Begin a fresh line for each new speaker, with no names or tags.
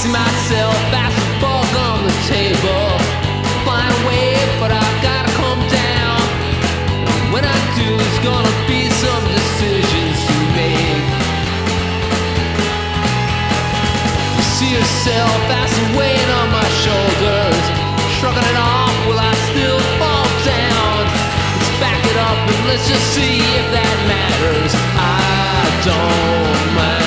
see myself as a bug on the table, flying away, but I've gotta come down. When I do, there's gonna be some decisions to make. You see yourself as a weight on my shoulders, shrugging it off, will I still fall down? Let's back it up and let's just see if that matters. I don't mind.